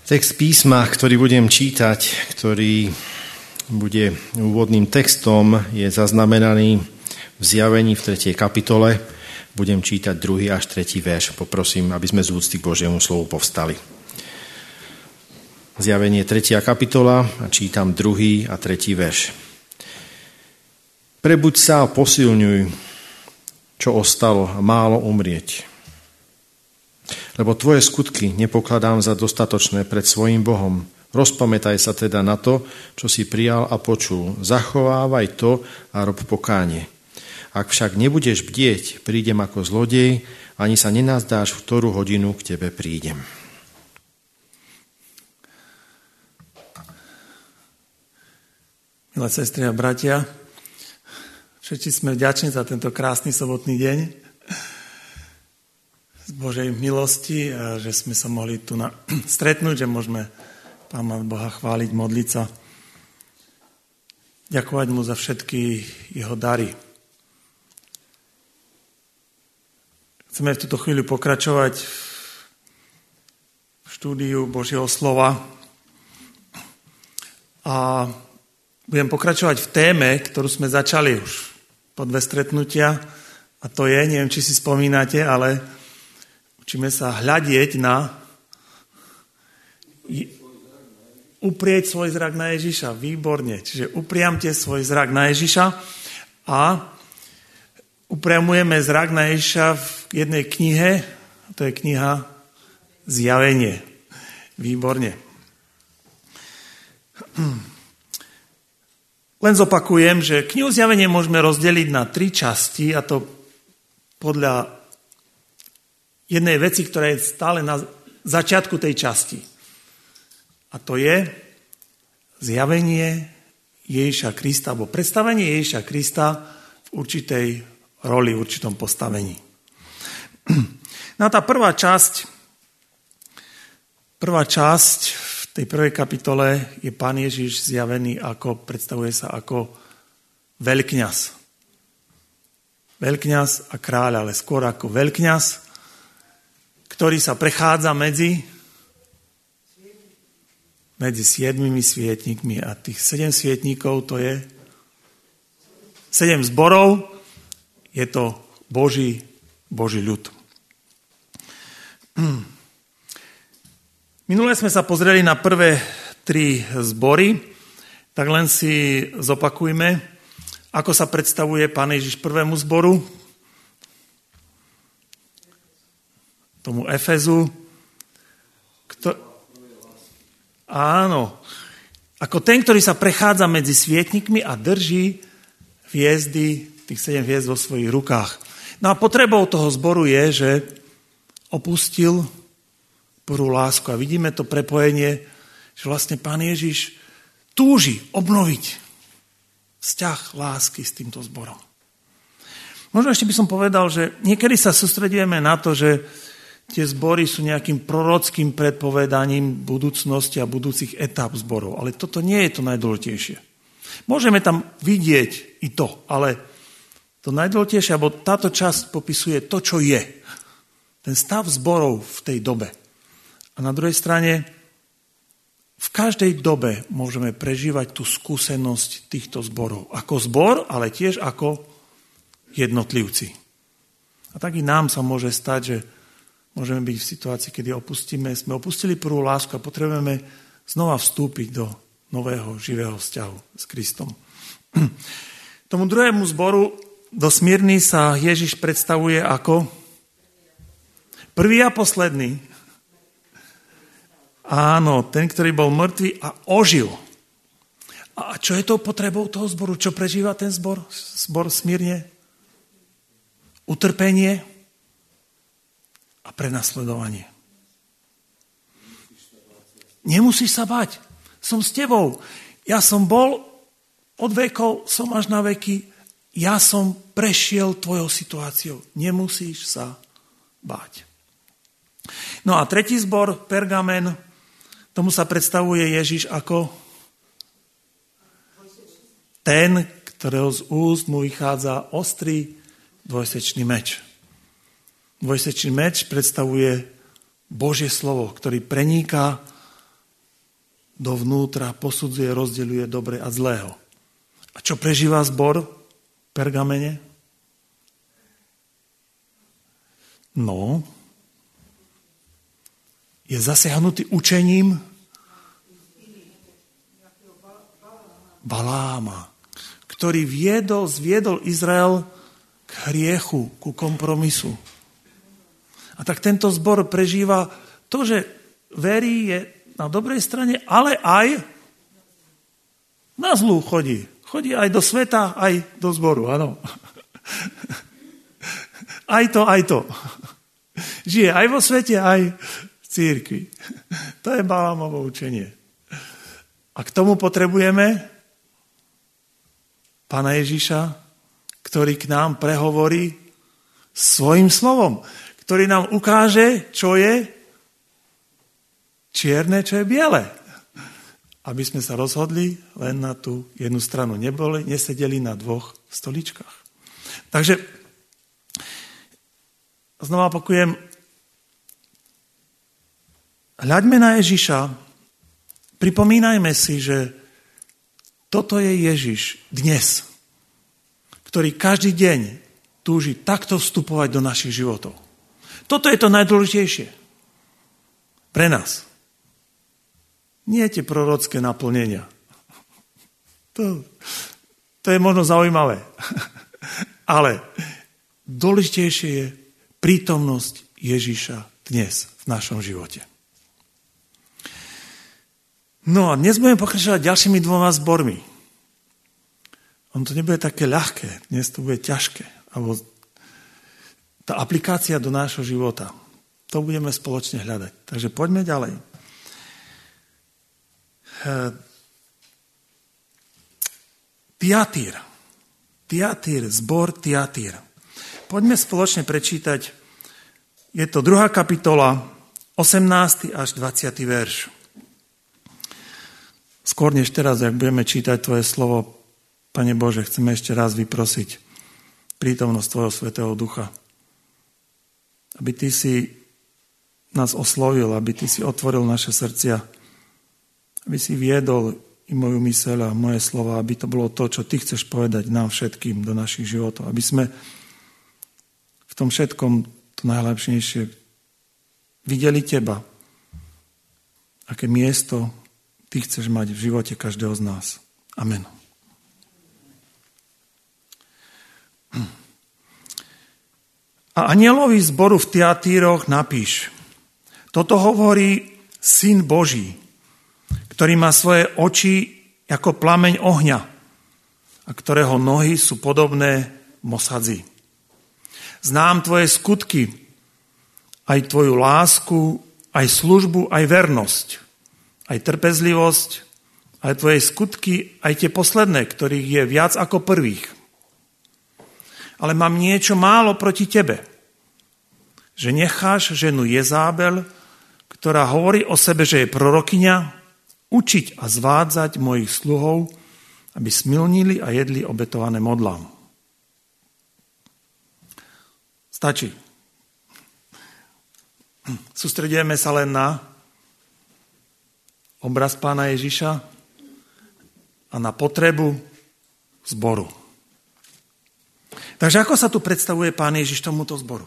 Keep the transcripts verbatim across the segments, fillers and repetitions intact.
Text písma, ktorý budem čítať, ktorý bude úvodným textom, je zaznamenaný v Zjavení v tretej kapitole. Budem čítať druhý až tretí verš. Poprosím, aby sme z úcty k Božiemu slovu povstali. Zjavenie tretia kapitola a čítam druhý a tretí verš. Prebuď sa a posilňuj, čo ostalo a málo umrieť. Lebo tvoje skutky nepokladám za dostatočné pred svojím Bohom. Rozpamätaj sa teda na to, čo si prijal a počul. Zachovávaj to a rob pokánie. Ak však nebudeš bdieť, prídem ako zlodej, ani sa nenazdáš, v ktorú hodinu k tebe prídem. Milé sestry a bratia, všetci sme vďační za tento krásny sobotný deň z Božej milosti, a že sme sa mohli tu na, stretnúť, že môžeme Pána Boha chváliť, modliť sa, ďakovať mu za všetky jeho dary. Chceme v túto chvíľu pokračovať v štúdiu Božieho slova a budem pokračovať v téme, ktorú sme začali už po dve stretnutia, a to je, neviem, či si spomínate, ale učíme sa hľadieť na uprieť svoj zrak na Ježiša. Výborne. Čiže upriamte svoj zrak na Ježiša a upriamujeme zrak na Ježiša v jednej knihe, to je kniha Zjavenie. Výborne. Len zopakujem, že knihu Zjavenie môžeme rozdeliť na tri časti, a to podľa jednej veci, ktorá je stále na začiatku tej časti. A to je zjavenie Ježiša Krista, alebo predstavenie Ježiša Krista v určitej roli, v určitom postavení. No a tá prvá časť, prvá časť v tej prvej kapitole je Pán Ježiš zjavený ako, predstavuje sa ako veľkňaz. Veľkňaz a kráľ, ale skôr ako veľkňaz, ktorý sa prechádza medzi, medzi siedmimi svietnikmi. A tých sedem svietníkov, to je sedem zborov, je to Boží, Boží ľud. Minule sme sa pozreli na prvé tri zbory, tak len si zopakujme, ako sa predstavuje Pán Ježiš prvému zboru, tomu Efezu. Kto... Áno. Ako ten, ktorý sa prechádza medzi svietnikmi a drží hviezdy, tých sedem hviezd vo svojich rukách. No a potrebou toho zboru je, že opustil prvú lásku. A vidíme to prepojenie, že vlastne Pán Ježiš túži obnoviť vzťah lásky s týmto zborom. Možno ešte by som povedal, že niekedy sa sústredujeme na to, že tie zbory sú nejakým prorockým predpovedaním budúcnosti a budúcich etáp zborov. Ale toto nie je to najdôležitejšie. Môžeme tam vidieť i to, ale to najdôležitejšie, alebo táto časť popisuje to, čo je. Ten stav zborov v tej dobe. A na druhej strane, v každej dobe môžeme prežívať tú skúsenosť týchto zborov. Ako zbor, ale tiež ako jednotlivci. A tak i nám sa môže stať, že môžeme byť v situácii, kedy opustíme, sme opustili prvú lásku a potrebujeme znova vstúpiť do nového, živého vzťahu s Kristom. Tomu druhému zboru do Smyrny sa Ježiš predstavuje ako prvý a posledný. Áno, ten, ktorý bol mŕtvý a ožil. A čo je to potrebou toho zboru? Čo prežíva ten zbor? Zbor Smyrne? Utrpenie a prenasledovanie. Nemusíš sa bať. Som s tebou. Ja som bol od vekov, som až na veky. Ja som prešiel tvojou situáciou. Nemusíš sa báť. No a tretí zbor, Pergamen, tomu sa predstavuje Ježiš ako ten, ktorého z úst mu vychádza ostrý dvojsečný meč. Dvojsečný meč predstavuje Božie slovo, ktorý preniká dovnútra, posudzuje, rozdeľuje dobre a zlého. A čo prežíva zbor v Pergamene? No, je zasiahnutý učením Baláma, ktorý viedol, zviedol Izrael k hriechu, ku kompromisu. A tak tento zbor prežíva to, že verí, je na dobrej strane, ale aj na zlú chodí. Chodí aj do sveta, aj do zboru, áno. Aj to, aj to. Žije aj vo svete, aj v cirkvi. To je Balámovo učenie. A k tomu potrebujeme Pána Ježiša, ktorý k nám prehovorí svojim slovom, ktorý nám ukáže, čo je čierne, čo je biele. Aby sme sa rozhodli len na tú jednu stranu. Neboli, nesedeli na dvoch stoličkách. Takže znova opakujem, hľaďme na Ježiša, pripomínajme si, že toto je Ježiš dnes, ktorý každý deň túži takto vstupovať do našich životov. Toto je to najdôležitejšie pre nás. Nie tie prorocké naplnenia. To, to je možno zaujímavé. Ale dôležitejšie je prítomnosť Ježiša dnes v našom živote. No a dnes budeme pokračovať ďalšími dvoma zbormi. On to nebude také ľahké, dnes to bude ťažké. Alebo tá aplikácia do nášho života. To budeme spoločne hľadať. Takže poďme ďalej. Tiatír. Tiatír, zbor Tiatír. Poďme spoločne prečítať. Je to druhá kapitola, osemnásty až dvadsiaty verš. Skôr než teraz, ak budeme čítať Tvoje slovo, Pane Bože, chceme ešte raz vyprosiť prítomnosť Tvojho Svätého Ducha. Aby Ty si nás oslovil, aby Ty si otvoril naše srdcia, aby si viedol i moju myseľ a moje slova, aby to bolo to, čo Ty chceš povedať nám všetkým do našich životov. Aby sme v tom všetkom to najlepšie videli Teba, aké miesto Ty chceš mať v živote každého z nás. Amen. A anielovi zboru v Tiatíroch napíš: Toto hovorí Syn Boží, ktorý má svoje oči ako plameň ohňa a ktorého nohy sú podobné mosadzi. Znám tvoje skutky, aj tvoju lásku, aj službu, aj vernosť, aj trpezlivosť, aj tvoje skutky, aj tie posledné, ktorých je viac ako prvých. Ale mám niečo málo proti tebe, že necháš ženu Jezábel, ktorá hovorí o sebe, že je prorokyňa, učiť a zvádzať mojich sluhov, aby smilnili a jedli obetované modlám. Stačí. Sústredujeme sa len na obraz Pána Ježiša a na potrebu zboru. Takže ako sa tu predstavuje Pán Ježiš tomuto zboru?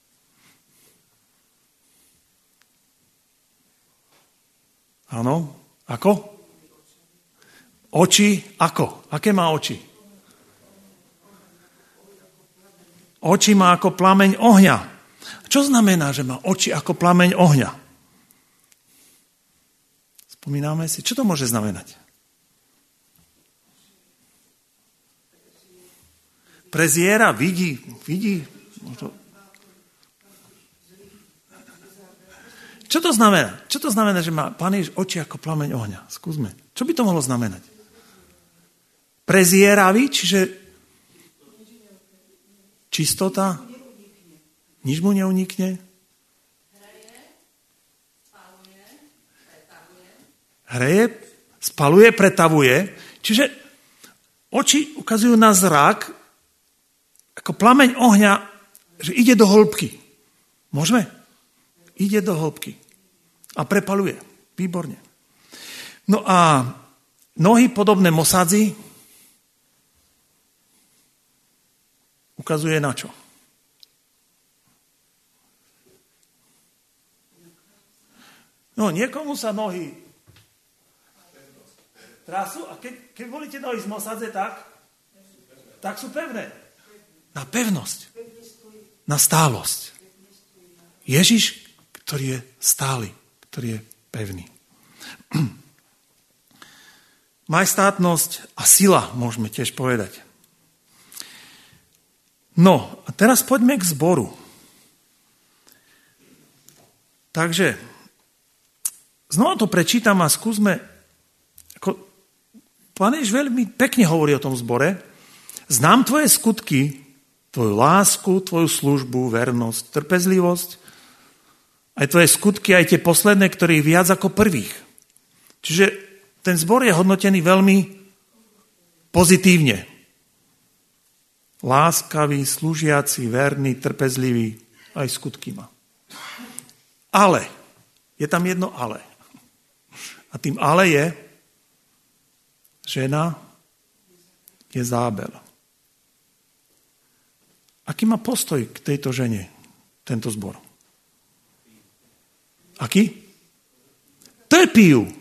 Áno, ako? Oči, ako? Aké má oči? Oči má ako plameň ohňa. Čo znamená, že má oči ako plameň ohňa? Spomíname si, čo to môže znamenať? Preziera, vidí, vidí. Čo to znamená? Čo to znamená, že má Pán Ježiš oči ako plameň ohňa? Skúsme. Čo by to mohlo znamenať? Prezieravý, čiže čistota, nič mu neunikne. Hreje, spaluje, pretavuje. Čiže oči ukazujú na zrak ako plameň ohňa, že ide do hĺbky. Môžeme? Ide do hĺbky. A prepaluje. Výborne. No a nohy podobné mosadzi ukazuje na čo? No, niekomu sa nohy trasú a keď, keď volíte nohy z mosadze, tak, tak sú pevné. Na pevnosť. Na stálosť. Ježiš, ktorý je stály, ktorý je pevný. Majestátnosť a sila, môžeme tiež povedať. No, a teraz poďme k zboru. Takže, znova to prečítam a skúsme, ako, Pán Ježiš veľmi pekne hovorí o tom zbore. Znám tvoje skutky, tvoju lásku, tvoju službu, vernosť, trpezlivosť, aj tvoje skutky, aj tie posledné, ktorých viac ako prvých. Čiže ten zbor je hodnotený veľmi pozitívne. Láskavý, slúžiaci, verný, trpezlivý, aj skutky má. Ale, je tam jedno ale. A tým ale je, žena Jezábel. Aký má postoj k tejto žene, tento zbor? Aký? Trpí ju.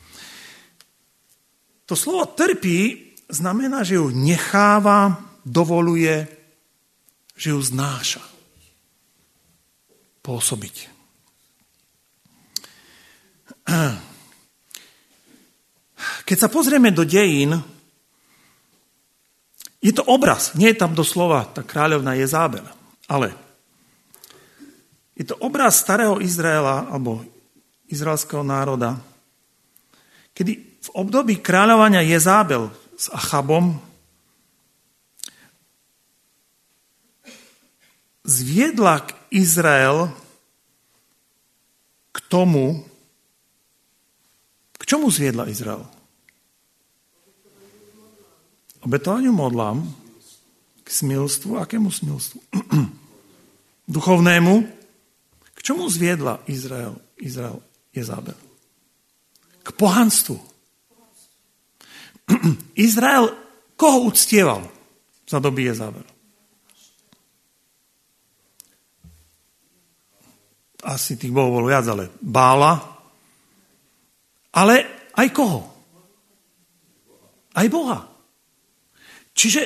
To slovo trpí znamená, že ju necháva, dovoluje, že ju znáša. Pôsobiť. Keď sa pozrieme do dejín, je to obraz, nie je tam doslova tá kráľovna Jezábel, ale je to obraz starého Izraela, alebo izraelského národa, kedy v období kráľovania Jezábel s Achabom zviedla k Izrael k tomu, k čomu zviedla Izrael? Obetovaniu modlám, k smilstvu, akému smilstvu? Duchovnému. K čomu zviedla Izrael, Izrael Jezábel? K pohanstvu. Izrael koho uctieval za doby Jezábel? Asi tých bohov bolo viac, ale Bála. Ale aj koho? Aj Boha. Čiže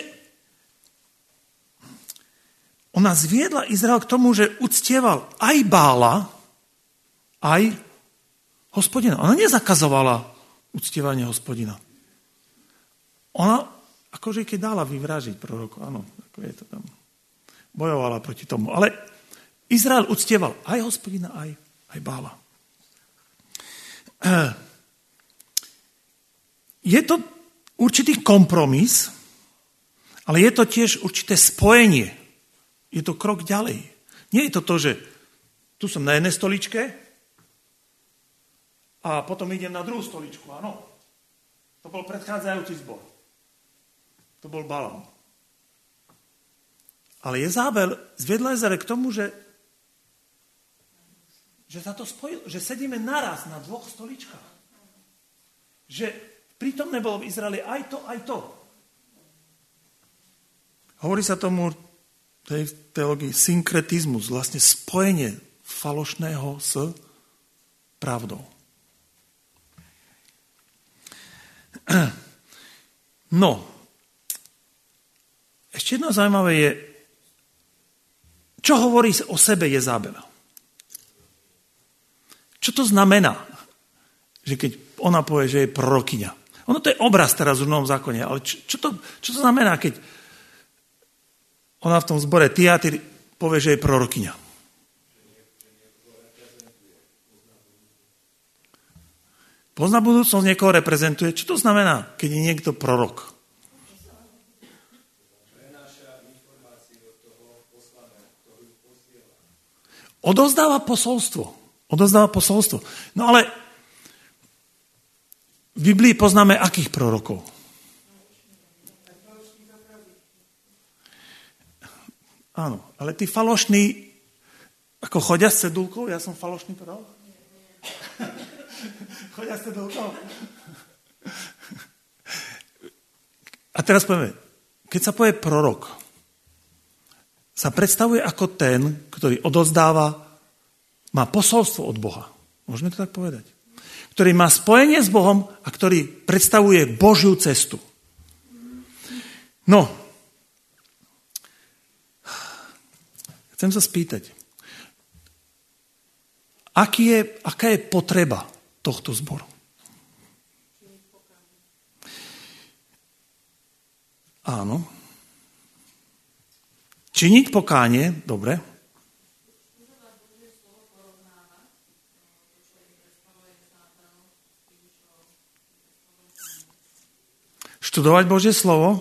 ona zviedla Izrael k tomu, že uctieval aj Bála, aj Hospodina. Ona nezakazovala uctievanie Hospodina. Ona, akože keď dala vyvražiť proroku, áno, ako je to tam, bojovala proti tomu. Ale Izrael uctieval aj Hospodina, aj, aj Bála. Je to určitý kompromis, ale je to tiež určité spojenie. Je to krok ďalej. Nie je to to, že tu som na jednej stoličke a potom idem na druhú stoličku. Áno. To bol predchádzajúci zbor. To bol Balaam. Ale Jezábel zviedla Izrael k tomu, že, že sa to spojilo, že sedíme naraz na dvoch stoličkách. Že prítomné bolo v Izraeli aj to, aj to. Hovorí sa tomu tej teológii synkretizmus, vlastne spojenie falošného s pravdou. No, ešte jedno zaujímavé je, čo hovorí o sebe Jezábel. Čo to znamená, že keď ona povie, že je prorokyňa? Ono to je obraz teraz v Novom zákone, ale čo, čo, to, čo to znamená, keď ona v tom zbore Tiatyr povie, že je prorokyňa? Pozná budúcnosť, niekoho reprezentuje. Čo to znamená, keď je niekto prorok? Odovzdáva posolstvo. Odovzdáva posolstvo. No ale v Biblii poznáme akých prorokov? Áno, ale tí falošní, ako chodia s cedulkou, ja som falošný prorok. Chodia ste do toho. A teraz povieme, keď sa povie prorok, sa predstavuje ako ten, ktorý odozdáva, má posolstvo od Boha. Môžeme to tak povedať. Ktorý má spojenie s Bohom a ktorý predstavuje Božiu cestu. No, chcem sa spýtať, aký je, aká je potreba tohto zboru? Áno. Činiť pokánie, dobre. Študovať Božie slovo.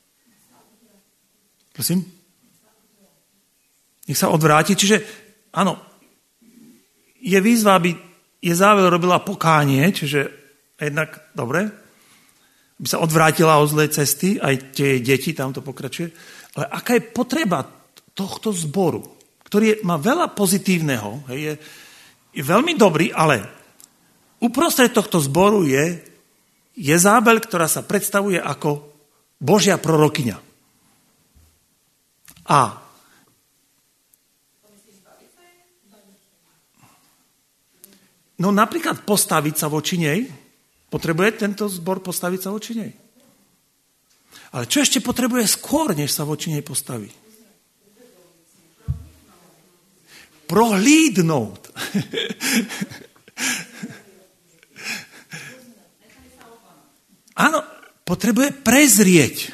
Prosím? Nech sa odvráti. Čiže, áno, je výzva, aby Jezábel robila pokánie, čiže jednak, dobre, aby sa odvrátila od zlej cesty, aj tie deti, tam to pokračuje. Ale aká je potreba tohto zboru, ktorý je, má veľa pozitívneho, hej, je, je veľmi dobrý, ale uprostred tohto zboru je Jezábel, ktorá sa predstavuje ako Božia prorokyňa. A no napríklad postaviť sa voči nej, potrebuje tento zbor postaviť sa voči nej. Ale čo ešte potrebuje skôr, než sa voči nej postaví? Prohlídnout. Áno, potrebuje prezrieť.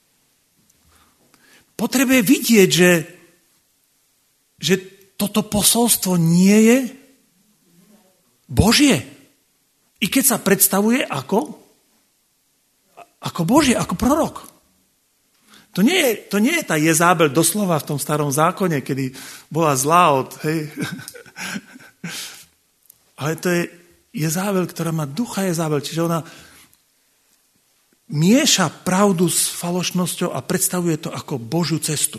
Potrebuje vidieť, že, že toto posolstvo nie je Božie. I keď sa predstavuje ako, ako Božie, ako prorok. To nie je, to nie je tá Jezábel doslova v tom starom zákone, kedy bola zlá od, hej. Ale to je Jezábel, ktorá má ducha Jezábel, čiže ona mieša pravdu s falošnosťou a predstavuje to ako Božiu cestu.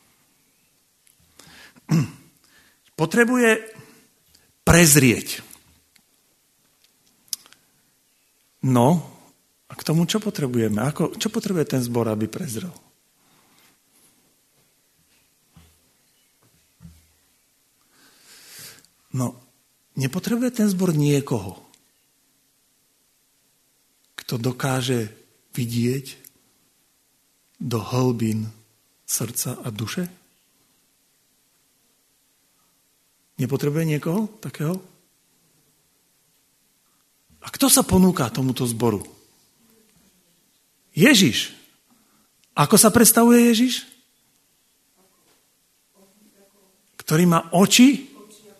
Potrebuje prezrieť. No, a k tomu čo potrebujeme? Ako, čo potrebuje ten zbor, aby prezrel? No, nepotrebuje ten zbor niekoho, kto dokáže vidieť do hlbín srdca a duše? Nepotrebuje niekoho takého? A kto sa ponúka tomuto zboru? Ježiš. Ako sa predstavuje Ježiš? Ktorý má oči,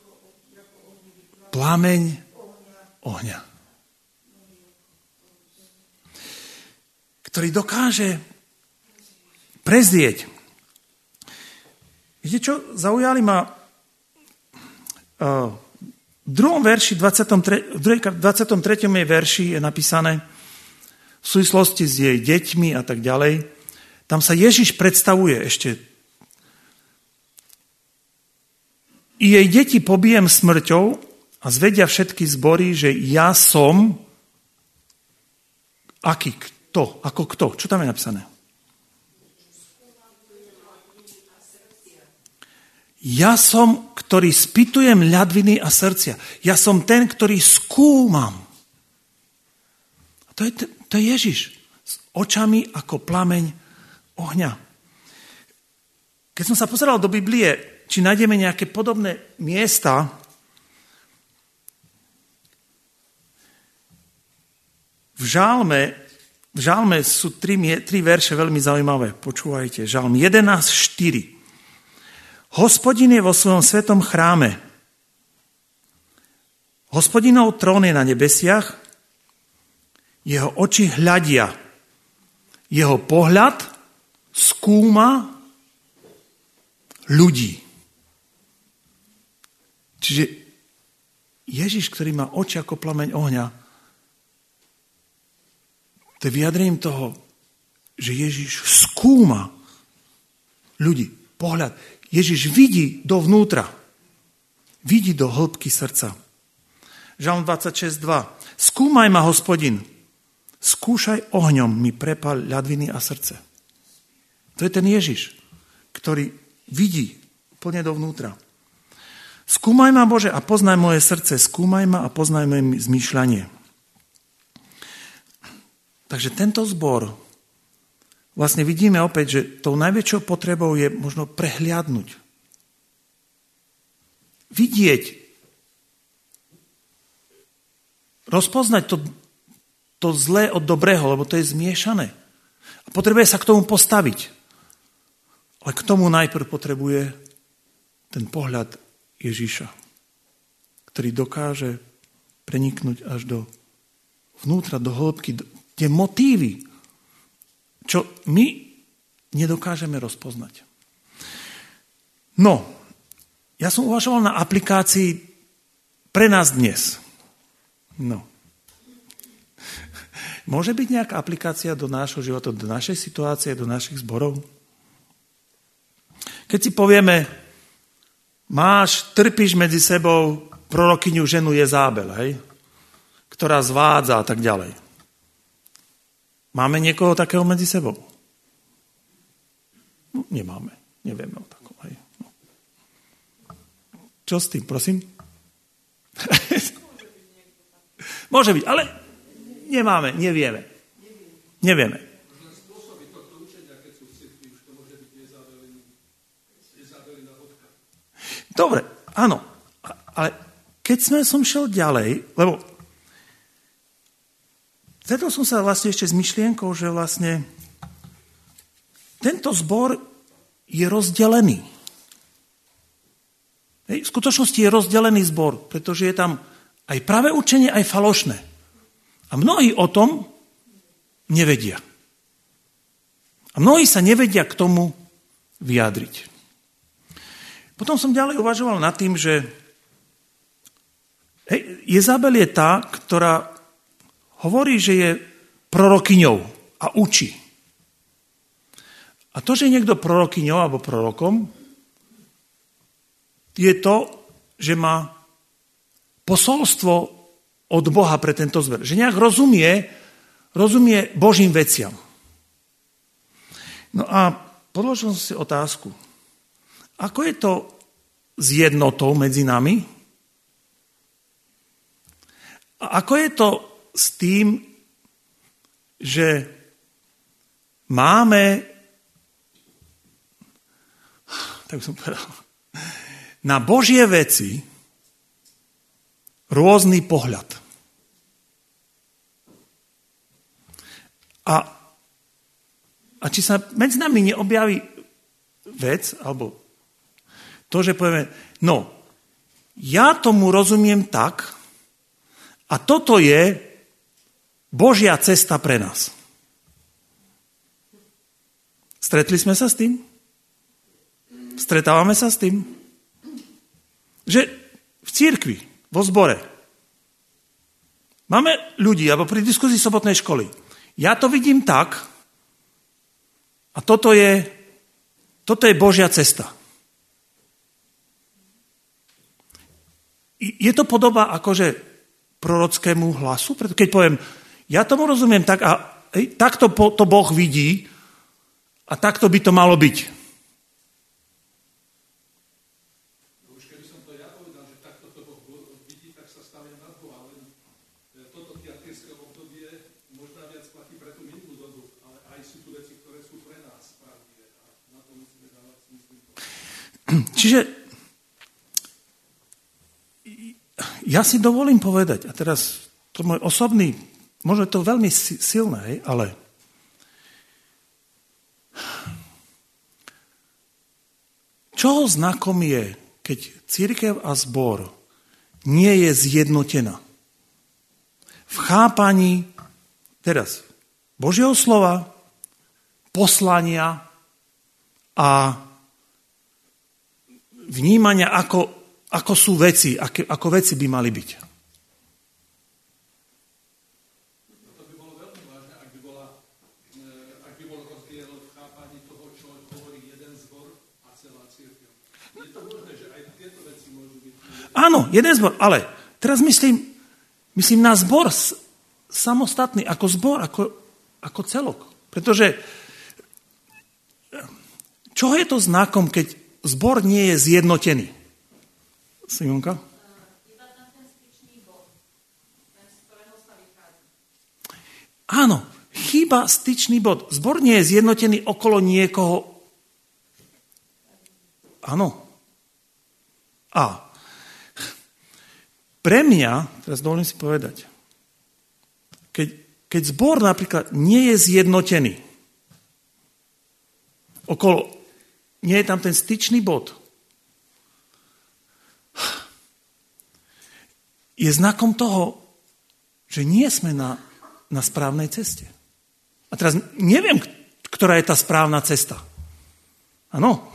plameň ohňa. Ktorý dokáže prezrieť. Viete čo? Zaujali ma uh, v druhom verši, dvadsiatom treťom jej verši je napísané v súvislosti s jej deťmi a tak ďalej. Tam sa Ježiš predstavuje ešte. I jej deti pobijem smrťou a zvedia všetky zbory, že ja som aký kto? Ako kto? Čo tam je napísané? Ja som, ktorý spýtujem ľadviny a srdcia. Ja som ten, ktorý skúmam. A to je, to je Ježiš. S očami ako plameň ohňa. Keď som sa pozeral do Biblie, či nájdeme nejaké podobné miesta, v žálme, v žálme sú tri, tri verše veľmi zaujímavé. Počúvajte. Žálm jedenásť štyri. Hospodin je vo svojom svetom chráme. Hospodinov trón je na nebesiach, jeho oči hľadia, jeho pohľad skúma ľudí. Čiže Ježiš, ktorý má oči ako plameň ohňa, to je vyjadrením toho, že Ježiš skúma ľudí. Pohľad. Ježiš vidí dovnútra. Vidí do hĺbky srdca. Žalm dvadsaťšesť dva. Skúmaj ma, Hospodin, skúšaj ohňom mi prepal ľadviny a srdce. To je ten Ježiš, ktorý vidí plne dovnútra. Skúmaj ma, Bože, a poznaj moje srdce, skúmaj ma a poznaj moje zmýšľanie. Takže tento zbor, vlastne vidíme opäť, že tou najväčšou potrebou je možno prehliadnúť. Vidieť, rozpoznať to, to zlé od dobrého, lebo to je zmiešané. A potrebuje sa k tomu postaviť. Ale k tomu najprv potrebuje ten pohľad Ježiša, ktorý dokáže preniknúť až do vnútra, do hĺbky, tie motívy, čo my nedokážeme rozpoznať. No, ja som uvažoval na aplikácii pre nás dnes. No. Môže byť nejaká aplikácia do nášho života, do našej situácie, do našich zborov? Keď si povieme, máš, trpíš medzi sebou prorokyňu ženu Jezábel, hej? Ktorá zvádza a tak ďalej. Máme niekoho takého medzi sebou? No, nemáme. Nevieme o takom. Hej. No. Čo s tým, prosím? Môže byť, ale nemáme, nevieme. Nevieme. Dobre, áno. Ale keď sme som šiel ďalej, lebo stretol som sa vlastne ešte s myšlienkou, že vlastne tento zbor je rozdelený. Hej, v skutočnosti je rozdelený zbor, pretože je tam aj pravé učenie, aj falošné. A mnohí o tom nevedia. A mnohí sa nevedia k tomu vyjadriť. Potom som ďalej uvažoval nad tým, že hej, Jezabel je tá, ktorá hovorí, že je prorokyňou a učí. A to, že je niekto prorokyňou alebo prorokom, je to, že má posolstvo od Boha pre tento zber. Že nejak rozumie, rozumie Božím veciam. No a položil som si otázku. Ako je to s jednotou medzi nami? A ako je to s tým, že máme, tak som povedal, na Božie veci rôzny pohľad. A, a či sa medzi nami neobjaví vec, alebo to, že povieme, no, ja tomu rozumiem tak, a toto je Božia cesta pre nás. Stretli sme sa s tým? Stretávame sa s tým? Že v cirkvi, vo zbore, máme ľudí, alebo pri diskusii sobotnej školy. Ja to vidím tak, a toto je, toto je Božia cesta. Je to podoba akože prorockému hlasu? Preto keď poviem, ja tomu rozumiem tak a hej, takto to Boh vidí a takto by to malo byť. No už keby som to ja povedal, že takto to Boh vidí, tak sa stavia nad Boha. Ale toto tiatyrské obdobie možno viac platí pre tú minulú dobu, ale aj sú tu veci, ktoré sú pre nás pravdivé. A na to musíme dávať myslím. Čiže ja si dovolím povedať, a teraz to môj osobný, možno je to veľmi silné, ale čoho znakom je, keď cirkev a zbor nie je zjednotená v chápaní teraz Božieho slova, poslania a vnímania, ako Ako sú veci, ako, ako veci by mali byť. To by bolo veľmi vážne, ak by, bola, ak by bol rozdiel v chápaní toho, čo hovorí jeden zbor a celá cirkev. Je to možné, že aj tieto veci môžu byť... Áno, jeden zbor, ale teraz myslím Myslím na zbor samostatný, ako zbor, ako, ako celok. Pretože čo je to znakom, keď zbor nie je zjednotený? Simonka? Áno, chýba styčný bod. Zbor nie je zjednotený okolo niekoho. Áno. A pre mňa, teraz dovolím si povedať, keď, keď zbor napríklad nie je zjednotený, okolo, nie je tam ten styčný bod, je znakom toho, že nie sme na, na správnej ceste. A teraz neviem, ktorá je tá správna cesta. Áno.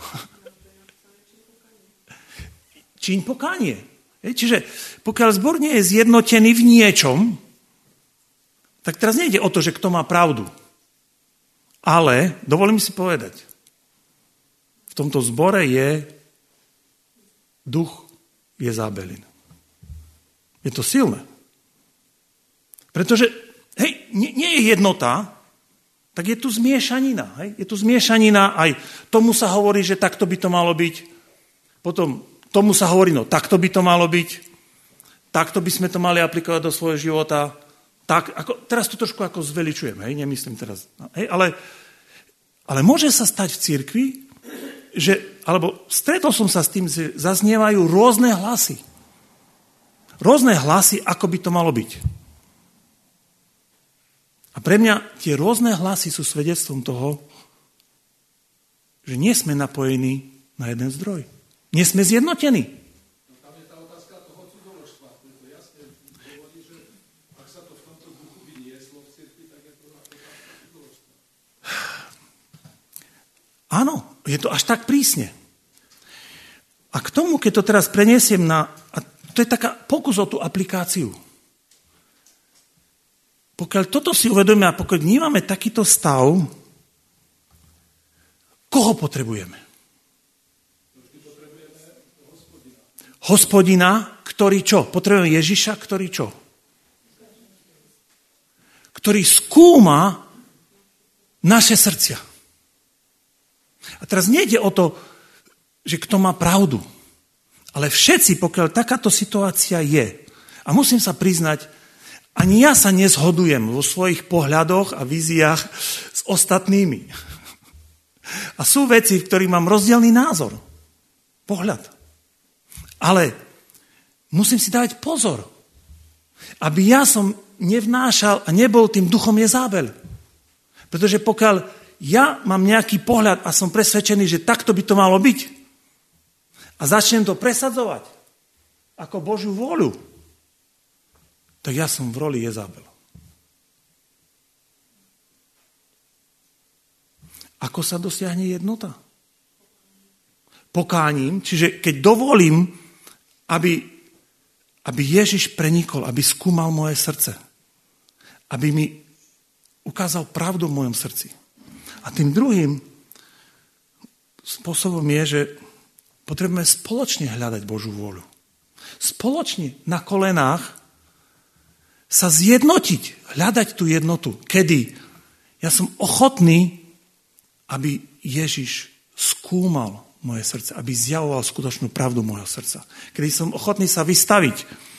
Čiň pokánie. Čiže pokiaľ zbor nie je zjednotený v niečom, tak teraz nejde o to, že kto má pravdu. Ale, dovolím si povedať, v tomto zbore je duch Jezabelin. Je to silné. Pretože, hej, nie, nie je jednota, tak je tu zmiešanina. Hej? Je tu zmiešanina, aj tomu sa hovorí, že takto by to malo byť. Potom tomu sa hovorí, no takto by to malo byť. Takto by sme to mali aplikovať do svojho života. Tak, ako, teraz to trošku ako zveličujem, hej? Nemyslím teraz. Hej? Ale, ale môže sa stať v cirkvi, že, alebo stretol som sa s tým, že zaznievajú rôzne hlasy. Rôzne hlasy, ako by to malo byť. A pre mňa tie rôzne hlasy sú svedectvom toho, že nie sme napojení na jeden zdroj. Nie sme zjednotení. No tam je tá otázka toho cudzoložstva. To jasne hovorí, že ak sa to v tomto duchu vynieslo v cirkvi, tak je to otázka cudzoložstva. Áno, je to až tak prísne. A k tomu, keď to teraz preniesiem na... A to je taká pokus o tú aplikáciu. Pokiaľ toto si uvedomíme a pokiaľ vnímame takýto stav, koho potrebujeme? Hospodina, ktorý čo? Potrebujeme Ježiša, ktorý čo? Ktorý skúma naše srdcia. A teraz nejde o to, že kto má pravdu. Ale všetci, pokiaľ takáto situácia je, a musím sa priznať, ani ja sa nezhodujem vo svojich pohľadoch a víziách s ostatnými. A sú veci, v ktorých mám rozdielný názor. Pohľad. Ale musím si dávať pozor, aby ja som nevnášal a nebol tým duchom Jezabel. Pretože pokiaľ ja mám nejaký pohľad a som presvedčený, že takto by to malo byť a začnem to presadzovať ako Božiu vôľu, tak ja som v roli Jezabel. Ako sa dosiahne jednota? Pokáním, čiže keď dovolím, aby, aby Ježiš prenikol, aby skúmal moje srdce, aby mi ukázal pravdu v mojom srdci. A tým druhým spôsobom je, že potrebujeme spoločne hľadať Božiu vôľu. Spoločne na kolenách sa zjednotiť, hľadať tú jednotu. Kedy ja som ochotný, aby Ježiš skúmal moje srdce, aby zjavoval skutočnú pravdu môjho srdca. Kedy som ochotný sa vystaviť.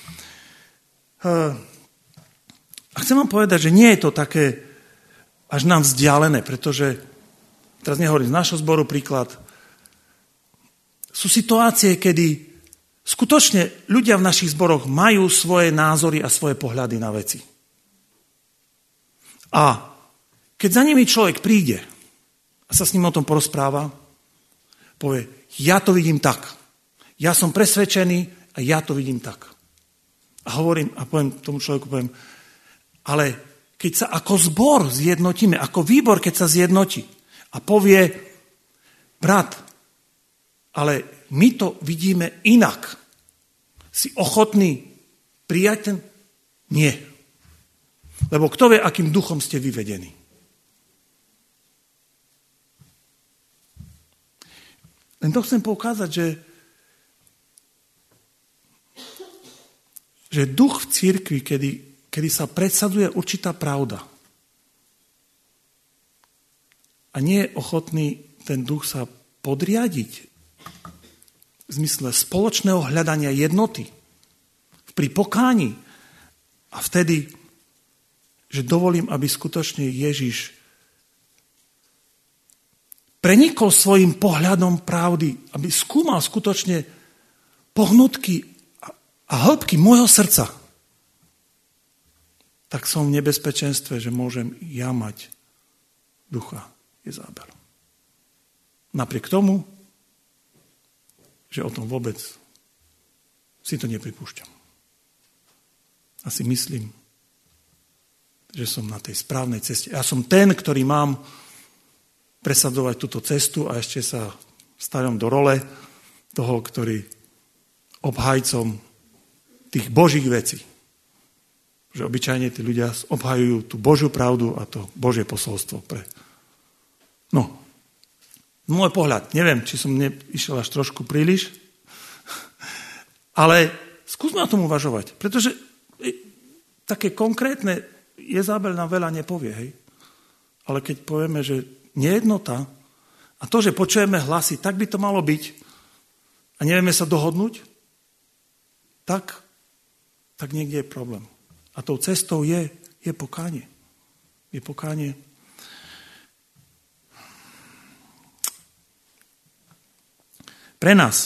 A chcem vám povedať, že nie je to také až nám vzdialené, pretože, teraz nehovorím z nášho zboru príklad, sú situácie, kedy skutočne ľudia v našich zboroch majú svoje názory a svoje pohľady na veci. A keď za nimi človek príde a sa s ním o tom porozpráva, povie, ja to vidím tak. Ja som presvedčený a ja to vidím tak. A hovorím, a poviem tomu človeku, poviem, ale keď sa ako zbor zjednotíme, ako výbor, keď sa zjednotí a povie, brat, ale my to vidíme inak. Si ochotný prijať ten? Nie. Lebo kto vie, akým duchom ste vyvedení. Len to chcem poukázať, že, že duch v cirkvi, kedy, kedy sa predsadzuje určitá pravda a nie je ochotný ten duch sa podriadiť v zmysle spoločného hľadania jednoty pri pokáni a vtedy, že dovolím, aby skutočne Ježiš prenikol svojim pohľadom pravdy, aby skúmal skutočne pohnutky a hĺbky môjho srdca, tak som v nebezpečenstve, že môžem ja mať ducha Jezábel. Napriek tomu, že o tom vôbec si to nepripúšťam. A si myslím, že som na tej správnej ceste. Ja som ten, ktorý mám presadzovať túto cestu a ešte sa stavím do role toho, ktorý obhajcom tých božích vecí. Že obyčajne tí ľudia obhajujú tú Božiu pravdu a to Božie posolstvo pre... No, môj pohľad, neviem, či som išiel až trošku príliš, ale skúsme o tom uvažovať, pretože také konkrétne Jezábel nám veľa nepovie, hej? Ale keď povieme, že nejednota a to, že počujeme hlasy, tak by to malo byť a nevieme sa dohodnúť, tak, tak niekde je problém. A tou cestou je, je pokánie. Je pokánie. Pre nás.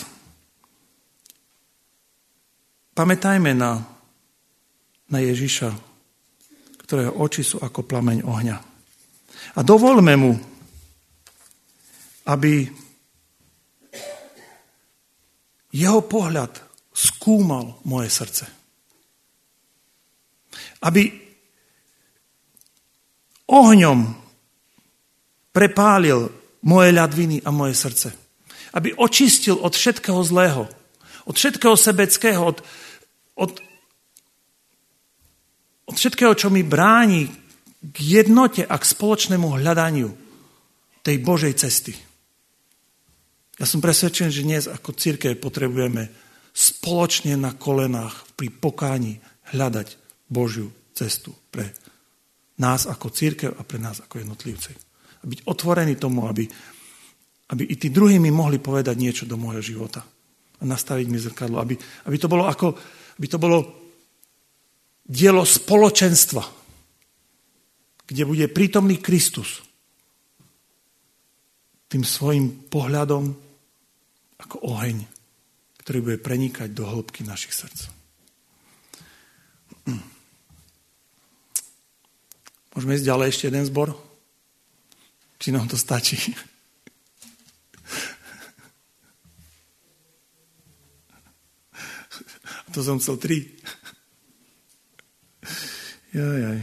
Pamätajme na na Ježiša, ktorého oči sú ako plameň ohňa. A dovolme mu, aby jeho pohľad skúmal moje srdce. Aby ohňom prepálil moje ľadviny a moje srdce. Aby očistil od všetkého zlého, od všetkého sebeckého, od, od od všetkého, čo mi bráni k jednote a k spoločnému hľadaniu tej Božej cesty. Ja som presvedčený, že dnes ako cirkev potrebujeme spoločne na kolenách pri pokáni hľadať Božiu cestu pre nás ako cirkev a pre nás ako jednotlivci. A byť otvorený tomu, aby, aby i tí druhí mi mohli povedať niečo do môjho života. A nastaviť mi zrkadlo. Aby, aby to bolo ako, aby to bolo dielo spoločenstva, kde bude prítomný Kristus tým svojim pohľadom ako oheň, ktorý bude prenikať do hĺbky našich srdc. Môžeme ísť ďalej ešte jeden zbor? Či nám to stačí? To som chcel tri. Jajaj.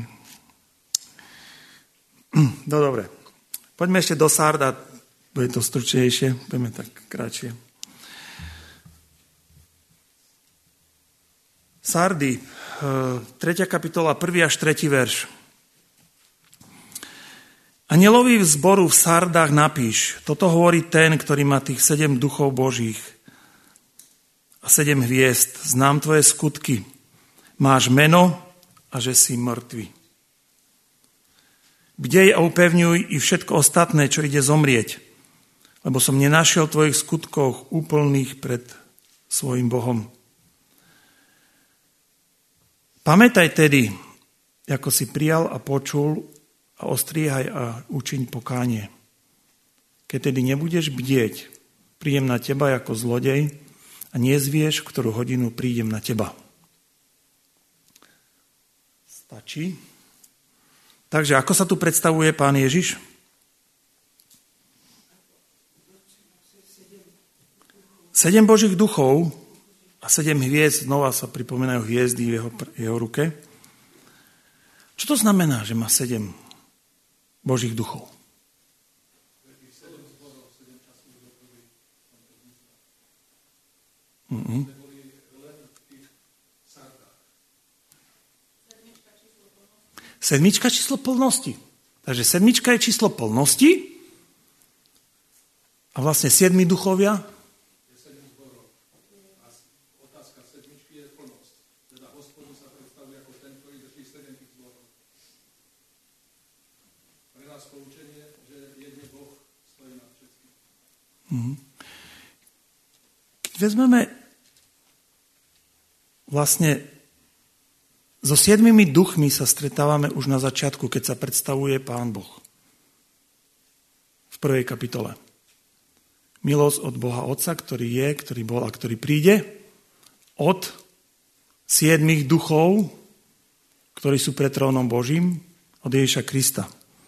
No dobre. Poďme ešte do Sarda. Bude to stručnejšie. Budeme tak kratšie. Sardy, tretia kapitola, prvý až tretí verš. Anielovi v zboru v Sardách napíš, toto hovorí ten, ktorý má tých sedem duchov božích a sedem hviezd. Znám tvoje skutky. Máš meno a že si mŕtvy. Bdej a upevňuj i všetko ostatné, čo ide zomrieť, lebo som nenašiel v tvojich skutkoch úplných pred svojim Bohom. Pamätaj tedy, ako si prijal a počul a ostríhaj a učiň pokánie. Keď tedy nebudeš bdieť, príjem na teba ako zlodej a nezvieš, v ktorú hodinu prídem na teba. Stačí. Takže ako sa tu predstavuje Pán Ježiš? Sedem Božích duchov a sedem hviezd, znova sa pripomínajú hviezdy v jeho, jeho ruke. Čo to znamená, že má sedem Božích duchov? Mm-hmm. Sedmička číslo plnosti. Takže sedmička je číslo plnosti a vlastne siedmi duchovia. nás poučenie, že jedne Boh stojí nad všetkým. Mm-hmm. Keď vezmeme vlastne so siedmimi duchmi sa stretávame už na začiatku, keď sa predstavuje Pán Boh. V prvej kapitole. Milosť od Boha Otca, ktorý je, ktorý bol a ktorý príde, od siedmých duchov, ktorí sú pred trónom Božím, od Ježiša Krista.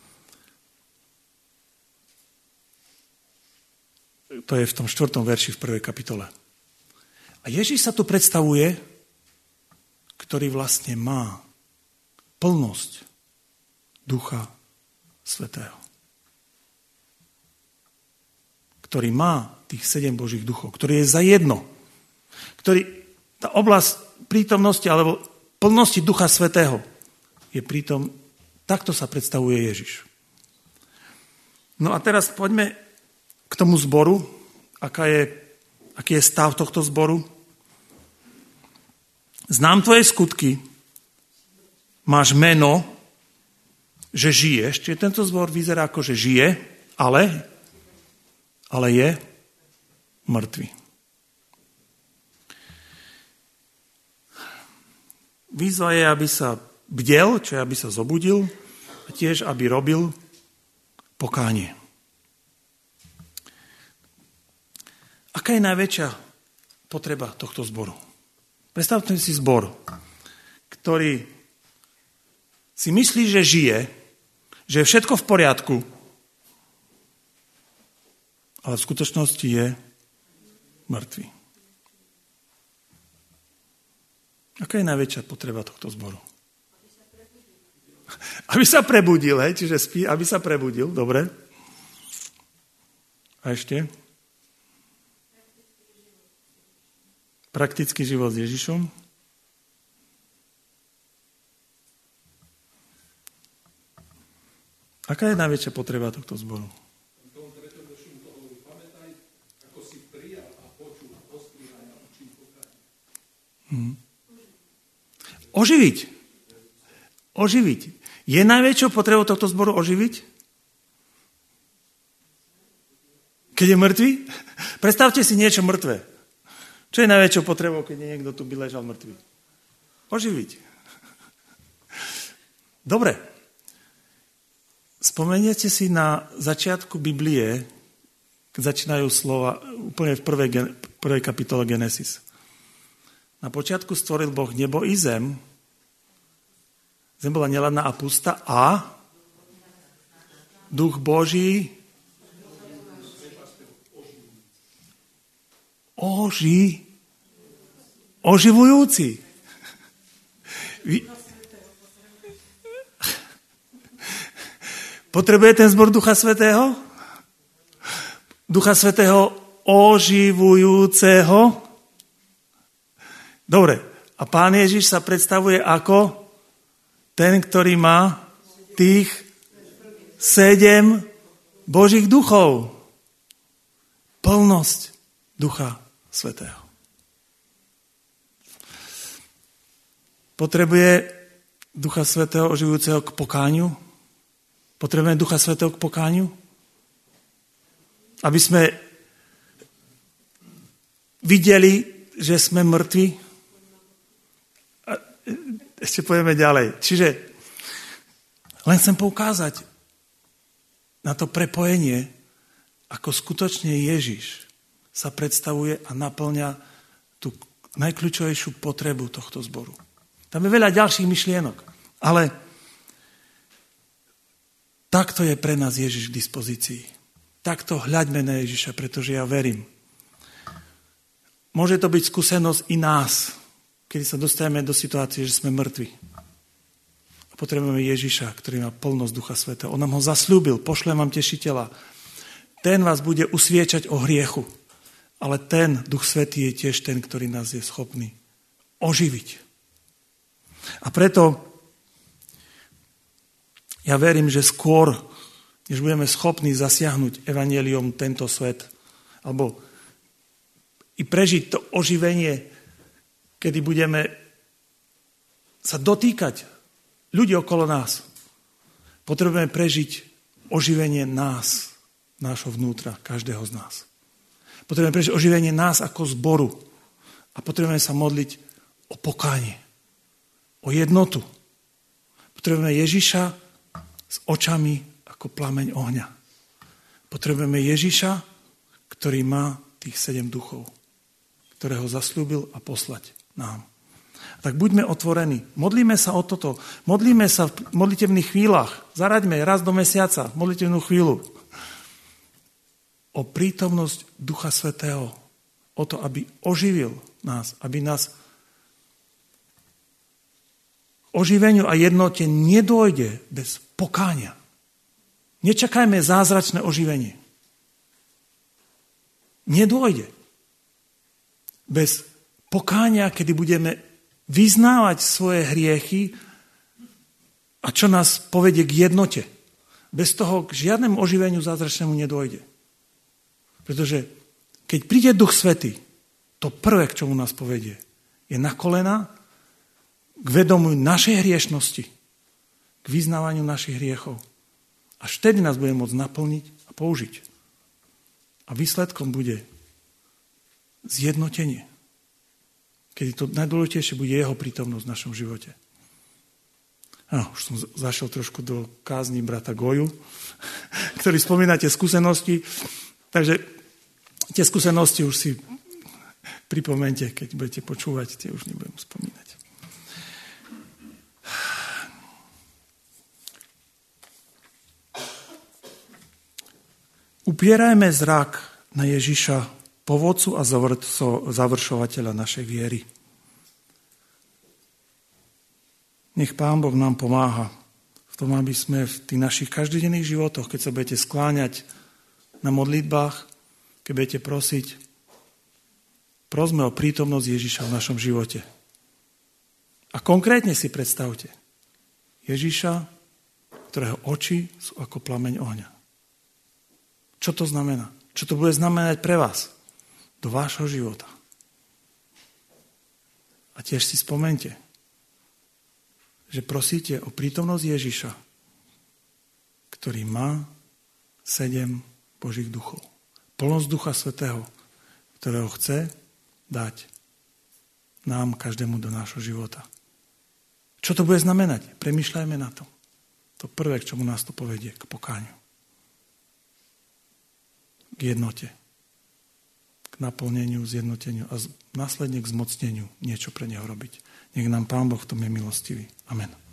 To je v tom štvrtom verši v prvej kapitole. A Ježiš sa tu predstavuje, ktorý vlastne má plnosť Ducha Svätého. Ktorý má tých sedem Božích duchov, ktorý je za jedno. Ktorý, tá oblasť prítomnosti alebo plnosti Ducha Svätého je prítom, takto sa predstavuje Ježiš. No a teraz poďme k tomu zboru, aká je, aký je stav tohto zboru. Znám tvoje skutky, máš meno, že žiješ, čiže tento zbor vyzerá ako, že žije, ale... ale je mŕtvy. Výzva je, aby sa bdel, čiže aby sa zobudil a tiež, aby robil pokánie. Aká je najväčšia potreba tohto zboru? Predstavte si zbor, ktorý si myslí, že žije, že je všetko v poriadku, ale v skutočnosti je mŕtvy. Aká je najväčšia potreba tohto zboru? Aby sa prebudil, hej? Čiže spí, aby sa prebudil, dobre. A ešte? Praktický život s Ježišom. Aká je najväčšia potreba tohto zboru? Hmm. Oživiť. Oživiť. Je najväčšou potrebou tohto zboru oživiť? Keď je mŕtvy? Predstavte si niečo mŕtve. Čo je najväčšou potrebou, keď niekto tu by ležal mŕtvy? Oživiť. Dobre. Spomeniete si na začiatku Biblie, keď začínajú slova úplne v prvej, prvej kapitole Genesis. Na počiatku stvoril Boh nebo i zem. Zem bola neladná a pustá a Duch Boží oži, oživujúci. Vy... Potrebuje ten zbor Ducha Svätého? Ducha Svätého oživujúceho? Dobre, a Pán Ježiš sa predstavuje ako ten, ktorý má tých sedem Božích duchov. Plnosť Ducha Svätého. Potrebuje Ducha Svätého oživujúceho k pokániu? Potrebujeme Ducha Svätého k pokániu? Aby sme videli, že sme mŕtvi? Ešte pôjdeme ďalej. Čiže len chcem poukázať na to prepojenie, ako skutočne Ježiš sa predstavuje a naplňa tú najkľúčovejšiu potrebu tohto zboru. Tam je veľa ďalších myšlienok, ale takto je pre nás Ježiš k dispozícii. Takto hľaďme na Ježiša, pretože ja verím. Môže to byť skúsenosť i nás, kedy sa dostaneme do situácie, že sme mŕtvi. A potrebujeme Ježiša, ktorý má plnosť Ducha Svätého. On nám ho zasľúbil, pošlem vám tešiteľa. Ten vás bude usviečať o hriechu. Ale ten Duch Svätý je tiež ten, ktorý nás je schopný oživiť. A preto ja verím, že skôr, než budeme schopní zasiahnuť evanjeliom tento svet, alebo i prežiť to oživenie, kedy budeme sa dotýkať ľudí okolo nás. Potrebujeme prežiť oživenie nás, nášho vnútra, každého z nás. Potrebujeme prežiť oživenie nás ako zboru. A potrebujeme sa modliť o pokánie, o jednotu. Potrebujeme Ježiša s očami ako plameň ohňa. Potrebujeme Ježiša, ktorý má tých sedem duchov, ktorého zasľúbil a poslať nám. Tak buďme otvorení. Modlíme sa o toto. Modlíme sa v modlitevných chvíľach. Zaraďme raz do mesiaca modlitevnú chvíľu. O prítomnosť Ducha Svätého. O to, aby oživil nás. Aby nás oživeniu a jednote nedôjde bez pokánia. Nečakajme zázračné oživenie. Nedôjde. Bez pokánia, kedy budeme vyznávať svoje hriechy a čo nás povedie k jednote. Bez toho k žiadnemu oživeniu zázračnému nedôjde. Pretože keď príde Duch Svätý, to prvé, k čomu nás povedie, je na kolena k vedomu našej hriešnosti, k vyznávaniu našich hriechov. Až vtedy nás bude môcť naplniť a použiť. A výsledkom bude zjednotenie. Kedy to najdôležitejšie bude jeho prítomnosť v našom živote. Áno, už som zašiel trošku do kázni brata Goju, ktorý spomína tie skúsenosti. Takže tie skúsenosti už si pripomente, keď budete počúvať, tie už nebudem spomínať. Upierajme zrak na Ježiša, povodcu a završovateľa našej viery. Nech Pán Boh nám pomáha v tom, aby sme v tých našich každodenných životoch, keď sa budete skláňať na modlitbách, keď budete prosiť, prosme o prítomnosť Ježiša v našom živote. A konkrétne si predstavte Ježiša, ktorého oči sú ako plameň ohňa. Čo to znamená? Čo to bude znamenať pre vás? Do vášho života. A tiež si spomente, že prosíte o prítomnosť Ježiša, ktorý má sedem Božích duchov. Plnosť Ducha Svätého, ktorého chce dať nám, každému do nášho života. Čo to bude znamenať? Premýšľajme na to. To prvé, k čomu nás to povedie, k pokániu. K jednote. Naplneniu, zjednoteniu a následne k zmocneniu niečo pre neho robiť. Nech nám Pán Boh v tom je milostivý. Amen.